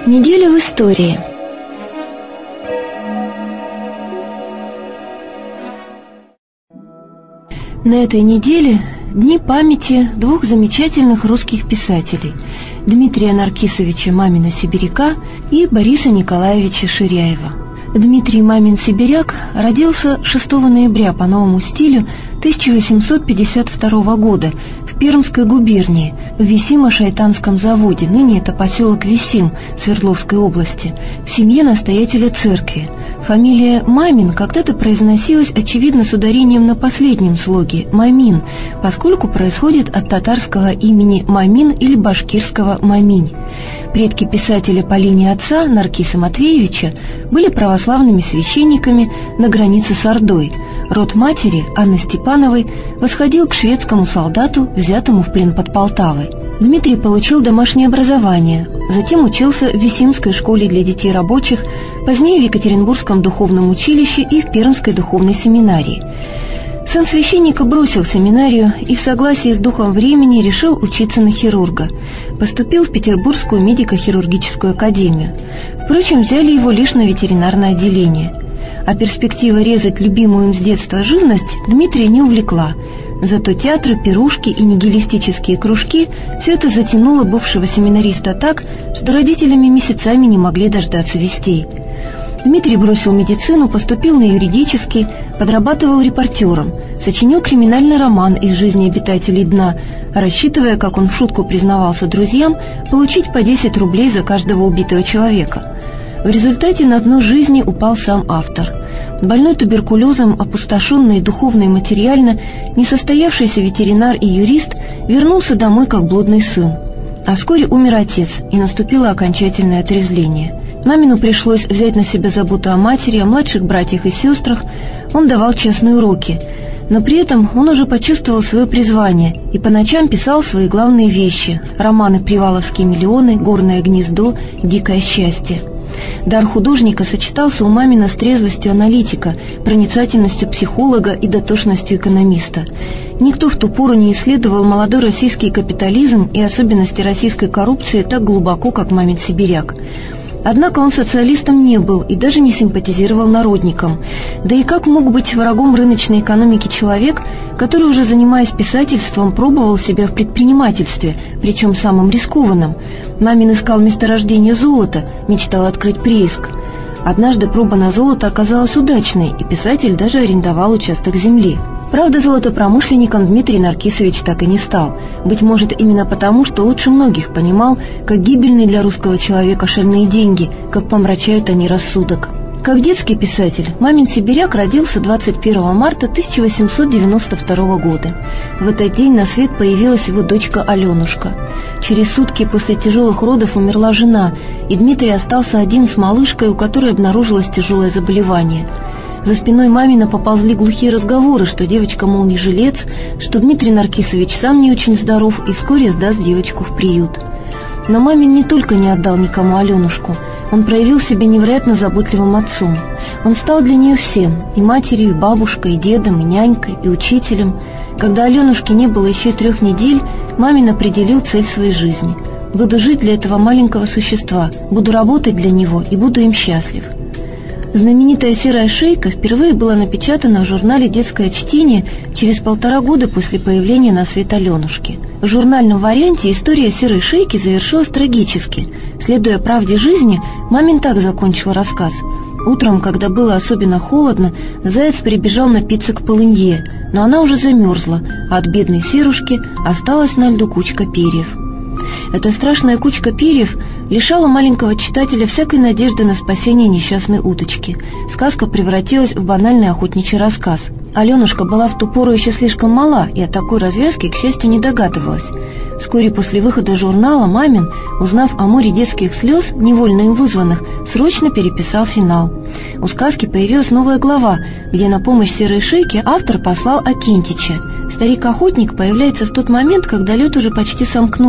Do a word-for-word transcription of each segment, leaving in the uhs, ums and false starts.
Неделя в истории. На этой неделе дни памяти двух замечательных русских писателей – Дмитрия Наркисовича Мамина-Сибиряка и Бориса Николаевича Ширяева. Дмитрий Мамин-Сибиряк родился шестого ноября по новому стилю тысяча восемьсот пятьдесят второго года в Пермской губернии, в Висимо-Шайтанском заводе, ныне это поселок Висим Свердловской области, в семье настоятеля церкви. Фамилия Мамин когда-то произносилась, очевидно, с ударением на последнем слоге «Мамин», поскольку происходит от татарского имени Мамин или башкирского Маминь. Предки писателя по линии отца, Наркиса Матвеевича, были православными священниками на границе с Ордой. Род матери, Анны Степановой, восходил к шведскому солдату, взятому в плен под Полтавой. Дмитрий получил домашнее образование, затем учился в Висимской школе для детей рабочих, позднее в Екатеринбургском духовном училище и в Пермской духовной семинарии. Сын священника бросил семинарию и в согласии с духом времени решил учиться на хирурга. Поступил в Петербургскую медико-хирургическую академию. Впрочем, взяли его лишь на ветеринарное отделение. А перспектива резать любимую им с детства живность Дмитрия не увлекла. Зато театры, пирушки и нигилистические кружки – все это затянуло бывшего семинариста так, что родителями месяцами не могли дождаться вестей. Дмитрий бросил медицину, поступил на юридический, подрабатывал репортером, сочинил криминальный роман из жизни обитателей дна, рассчитывая, как он в шутку признавался друзьям, получить по десять рублей за каждого убитого человека. В результате на дно жизни упал сам автор. Больной туберкулезом, опустошенный духовно и материально, несостоявшийся ветеринар и юрист вернулся домой как блудный сын. А вскоре умер отец, и наступило окончательное отрезвление. Мамину пришлось взять на себя заботу о матери, о младших братьях и сестрах. Он давал частные уроки, но при этом он уже почувствовал свое призвание и по ночам писал свои главные вещи – романы «Приваловские миллионы», «Горное гнездо», «Дикое счастье». Дар художника сочетался у Мамина с трезвостью аналитика, проницательностью психолога и дотошностью экономиста. Никто в ту пору не исследовал молодой российский капитализм и особенности российской коррупции так глубоко, как Мамин-Сибиряк. Однако он социалистом не был и даже не симпатизировал народникам. Да и как мог быть врагом рыночной экономики человек, который, уже занимаясь писательством, пробовал себя в предпринимательстве, причем самым рискованным? Мамин искал месторождение золота, мечтал открыть прииск. Однажды проба на золото оказалась удачной, и писатель даже арендовал участок земли. Правда, золотопромышленником Дмитрий Наркисович так и не стал. Быть может, именно потому, что лучше многих понимал, как гибельны для русского человека шальные деньги, как помрачают они рассудок. Как детский писатель, Мамин-Сибиряк родился двадцать первого марта тысяча восемьсот девяносто второго года. В этот день на свет появилась его дочка Аленушка. Через сутки после тяжелых родов умерла жена, и Дмитрий остался один с малышкой, у которой обнаружилось тяжелое заболевание. За спиной Мамина поползли глухие разговоры, что девочка, мол, не жилец, что Дмитрий Наркисович сам не очень здоров и вскоре сдаст девочку в приют. Но Мамин не только не отдал никому Аленушку, он проявил себя невероятно заботливым отцом. Он стал для нее всем – и матерью, и бабушкой, и дедом, и нянькой, и учителем. Когда Аленушке не было еще трех недель, Мамин определил цель своей жизни. «Буду жить для этого маленького существа, буду работать для него и буду им счастлив». Знаменитая «Серая шейка» впервые была напечатана в журнале «Детское чтение» через полтора года после появления на свет Аленушки. В журнальном варианте история «Серой шейки» завершилась трагически. Следуя правде жизни, Мамин так закончил рассказ. Утром, когда было особенно холодно, заяц прибежал напиться к полынье, но она уже замерзла, а от бедной Серушки осталась на льду кучка перьев. Эта страшная кучка перьев лишала маленького читателя всякой надежды на спасение несчастной уточки. Сказка превратилась в банальный охотничий рассказ. Аленушка была в ту пору еще слишком мала и о такой развязке, к счастью, не догадывалась. Вскоре после выхода журнала Мамин, узнав о море детских слез, невольно им вызванных, срочно переписал финал. У сказки появилась новая глава, где на помощь серой шейке автор послал Акинтича. Старик-охотник появляется в тот момент, когда лед уже почти сомкнулся,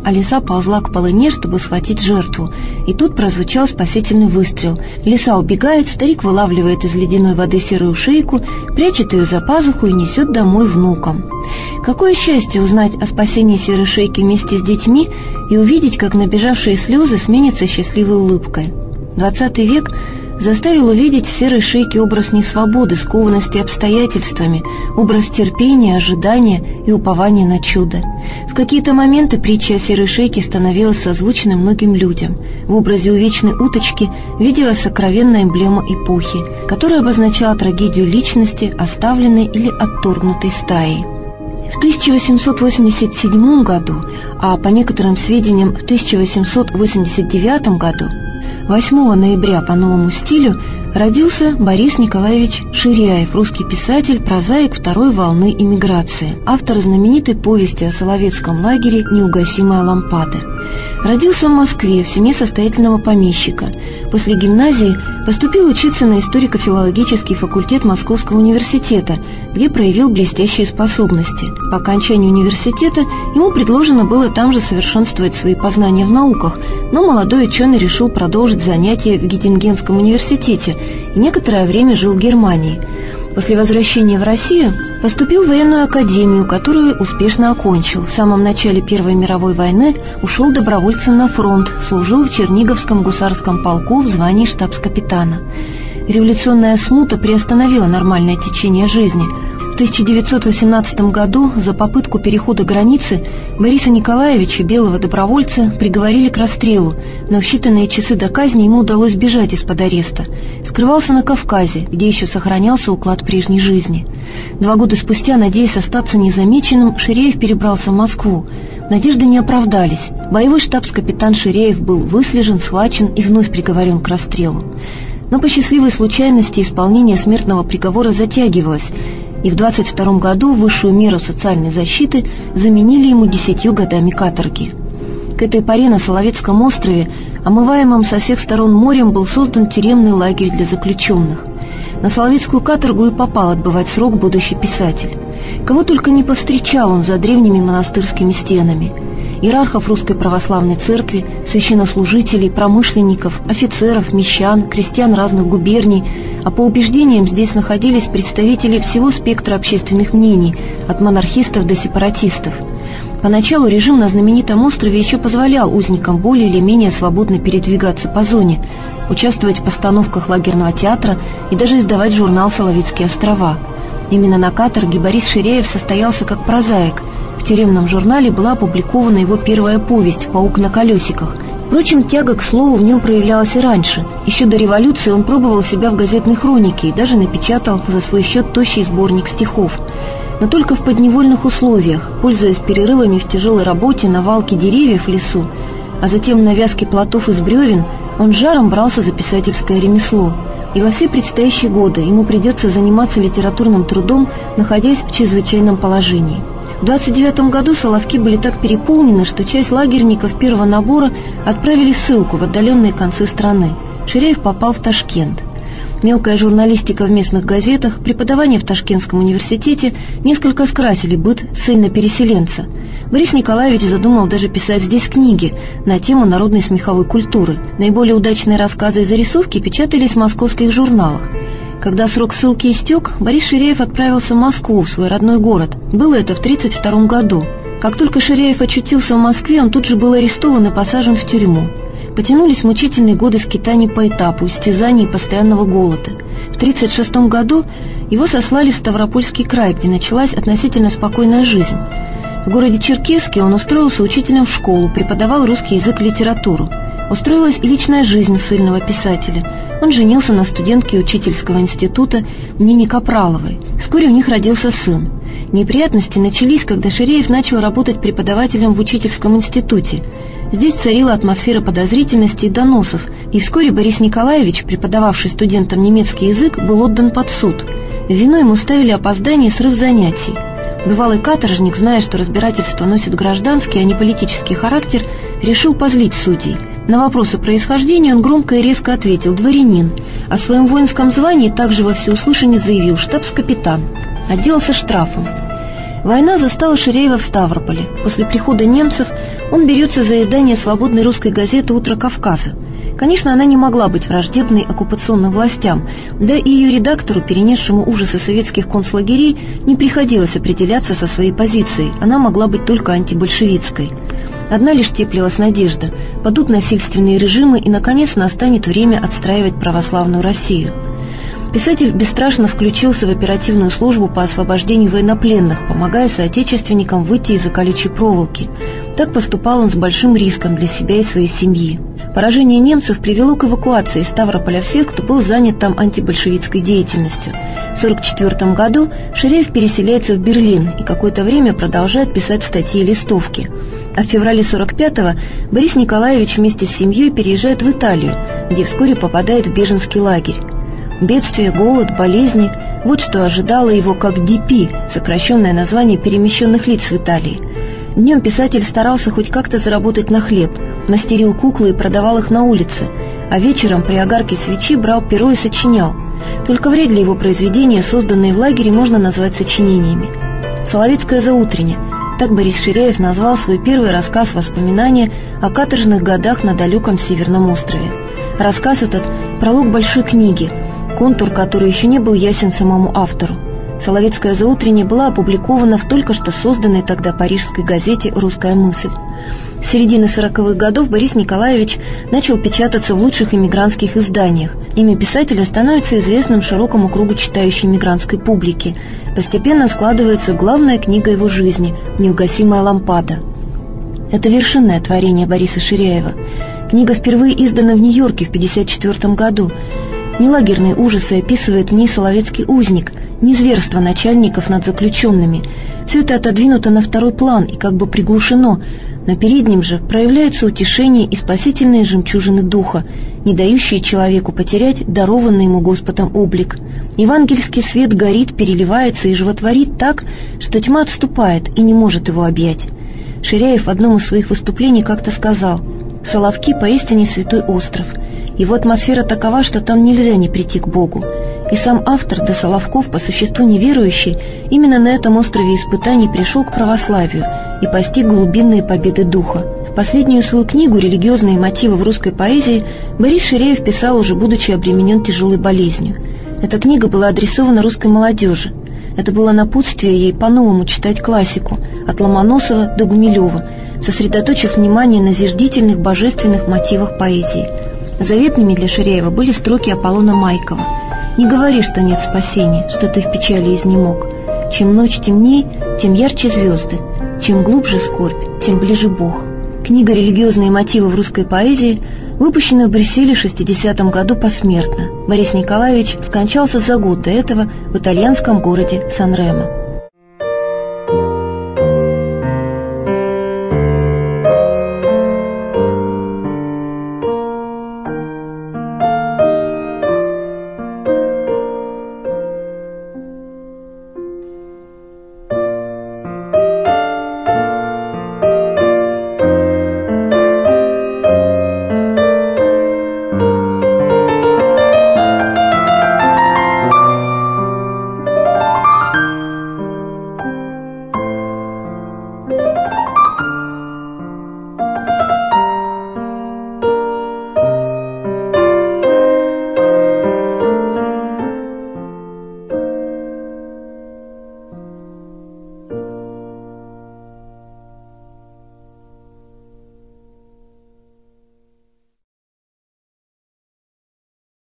а лиса ползла к полыне, чтобы схватить жертву. И тут прозвучал спасительный выстрел. Лиса убегает, старик вылавливает из ледяной воды серую шейку, прячет ее за пазуху и несет домой внукам. Какое счастье узнать о спасении серой шейки вместе с детьми и увидеть, как набежавшие слезы сменятся счастливой улыбкой. Двадцатый век заставил увидеть в серой шейке образ несвободы, скованности обстоятельствами, образ терпения, ожидания и упования на чудо. В какие-то моменты притча о серой шейке становилась созвучной многим людям. В образе увечной уточки виделась сокровенная эмблема эпохи, которая обозначала трагедию личности, оставленной или отторгнутой стаей. В тысяча восемьсот восемьдесят седьмом году, а по некоторым сведениям в тысяча восемьсот восемьдесят девятом году, восьмого ноября по новому стилю, родился Борис Николаевич Ширяев, русский писатель, прозаик второй волны эмиграции, автор знаменитой повести о Соловецком лагере «Неугасимая лампада». Родился в Москве в семье состоятельного помещика. После гимназии поступил учиться на историко-филологический факультет Московского университета, где проявил блестящие способности. По окончанию университета ему предложено было там же совершенствовать свои познания в науках, но молодой ученый решил продолжить занятия в Геттингенском университете и некоторое время жил в Германии. После возвращения в Россию поступил в военную академию, которую успешно окончил. В самом начале Первой мировой войны ушел добровольцем на фронт, служил в Черниговском гусарском полку в звании штабс-капитана. Революционная смута приостановила нормальное течение жизни. В тысяча девятьсот восемнадцатом году за попытку перехода границы Бориса Николаевича, белого добровольца, приговорили к расстрелу, но в считанные часы до казни ему удалось бежать из-под ареста. Скрывался на Кавказе, где еще сохранялся уклад прежней жизни. Два года спустя, надеясь остаться незамеченным, Ширяев перебрался в Москву. Надежды не оправдались. Боевой штабс-капитан Ширяев был выслежен, схвачен и вновь приговорен к расстрелу. Но по счастливой случайности исполнение смертного приговора затягивалось, и в двадцать втором году высшую меру социальной защиты заменили ему десятью годами каторги. К этой поре на Соловецком острове, омываемом со всех сторон морем, был создан тюремный лагерь для заключенных. На Соловецкую каторгу и попал отбывать срок будущий писатель. Кого только не повстречал он за древними монастырскими стенами: иерархов Русской Православной Церкви, священнослужителей, промышленников, офицеров, мещан, крестьян разных губерний, а по убеждениям здесь находились представители всего спектра общественных мнений, от монархистов до сепаратистов. Поначалу режим на знаменитом острове еще позволял узникам более или менее свободно передвигаться по зоне, участвовать в постановках лагерного театра и даже издавать журнал «Соловецкие острова». Именно на каторге Борис Ширяев состоялся как прозаик. В тюремном журнале была опубликована его первая повесть «Паук на колесиках». Впрочем, тяга к слову в нем проявлялась и раньше. Еще до революции он пробовал себя в газетной хронике и даже напечатал за свой счет тощий сборник стихов. Но только в подневольных условиях, пользуясь перерывами в тяжелой работе на валке деревьев в лесу, а затем на вязке плотов из бревен, он жаром брался за писательское ремесло. И во все предстоящие годы ему придется заниматься литературным трудом, находясь в чрезвычайном положении. В двадцать девятом году Соловки были так переполнены, что часть лагерников первого набора отправили в ссылку в отдаленные концы страны. Ширяев попал в Ташкент. Мелкая журналистика в местных газетах, преподавание в Ташкентском университете несколько скрасили быт ссыльно-переселенца. Борис Николаевич задумал даже писать здесь книги на тему народной смеховой культуры. Наиболее удачные рассказы и зарисовки печатались в московских журналах. Когда срок ссылки истек, Борис Ширяев отправился в Москву, в свой родной город. Было это в тридцать втором году. Как только Ширяев очутился в Москве, он тут же был арестован и посажен в тюрьму. Потянулись мучительные годы скитаний по этапу, истязаний и постоянного голода. В тридцать шестом году его сослали в Ставропольский край, где началась относительно спокойная жизнь. В городе Черкесске он устроился учителем в школу, преподавал русский язык и литературу. Устроилась и личная жизнь ссыльного писателя. Он женился на студентке учительского института Нине Капраловой. Вскоре у них родился сын. Неприятности начались, когда Ширяев начал работать преподавателем в учительском институте. Здесь царила атмосфера подозрительности и доносов, и вскоре Борис Николаевич, преподававший студентам немецкий язык, был отдан под суд. В вину ему ставили опоздание и срыв занятий. Бывалый каторжник, зная, что разбирательство носит гражданский, а не политический характер, решил позлить судей. На вопросы происхождения он громко и резко ответил: «Дворянин». О своем воинском звании также во всеуслышание заявил: «Штабс-капитан». Отделался штрафом. Война застала Ширяева в Ставрополе. После прихода немцев он берется за издание свободной русской газеты «Утро Кавказа». Конечно, она не могла быть враждебной оккупационным властям, да и ее редактору, перенесшему ужасы советских концлагерей, не приходилось определяться со своей позицией, она могла быть только антибольшевистской. Одна лишь теплилась надежда: падут насильственные режимы и, наконец, настанет время отстраивать православную Россию. Писатель бесстрашно включился в оперативную службу по освобождению военнопленных, помогая соотечественникам выйти из-за колючей проволоки. Так поступал он с большим риском для себя и своей семьи. Поражение немцев привело к эвакуации из Ставрополя всех, кто был занят там антибольшевистской деятельностью. В сорок четвёртом году Ширяев переселяется в Берлин и какое-то время продолжает писать статьи и листовки. А в феврале сорок пятого Борис Николаевич вместе с семьей переезжает в Италию, где вскоре попадает в беженский лагерь. Бедствие, голод, болезни – вот что ожидало его как ди пи, сокращенное название перемещенных лиц в Италии. Днем писатель старался хоть как-то заработать на хлеб, мастерил куклы и продавал их на улице, а вечером при огарке свечи брал перо и сочинял. Только вряд ли его произведения, созданные в лагере, можно назвать сочинениями. «Соловецкое заутренне» – так Борис Ширяев назвал свой первый рассказ «Воспоминания о каторжных годах на далеком Северном острове». Рассказ этот – пролог большой книги, контур которой еще не был ясен самому автору. «Соловецкое заутренне» была опубликована в только что созданной тогда парижской газете «Русская мысль». С середины сороковых годов Борис Николаевич начал печататься в лучших эмигрантских изданиях. Имя писателя становится известным широкому кругу читающей эмигрантской публики. Постепенно складывается главная книга его жизни «Неугасимая лампада». Это вершинное творение Бориса Ширяева. Книга впервые издана в Нью-Йорке в пятьдесят четвёртом году. Не лагерные ужасы описывает ни соловецкий узник, ни зверство начальников над заключенными. Все это отодвинуто на второй план и как бы приглушено. На переднем же проявляются утешение и спасительные жемчужины духа, не дающие человеку потерять дарованный ему Господом облик. Евангельский свет горит, переливается и животворит так, что тьма отступает и не может его объять. Ширяев в одном из своих выступлений как-то сказал: «Соловки поистине святой остров. Его атмосфера такова, что там нельзя не прийти к Богу». И сам автор, до Соловков, по существу неверующий, именно на этом острове испытаний пришел к православию и постиг глубинные победы духа. Последнюю свою книгу «Религиозные мотивы в русской поэзии» Борис Ширяев писал, уже будучи обременен тяжелой болезнью. Эта книга была адресована русской молодежи. Это было напутствие ей по-новому читать классику, от Ломоносова до Гумилева, сосредоточив внимание на зиждительных божественных мотивах поэзии. Заветными для Ширяева были строки Аполлона Майкова: «Не говори, что нет спасения, что ты в печали изнемог. Чем ночь темней, тем ярче звезды, чем глубже скорбь, тем ближе Бог». Книга «Религиозные мотивы в русской поэзии» выпущена в Брюсселе в шестидесятом году посмертно. Борис Николаевич скончался за год до этого в итальянском городе Сан-Ремо.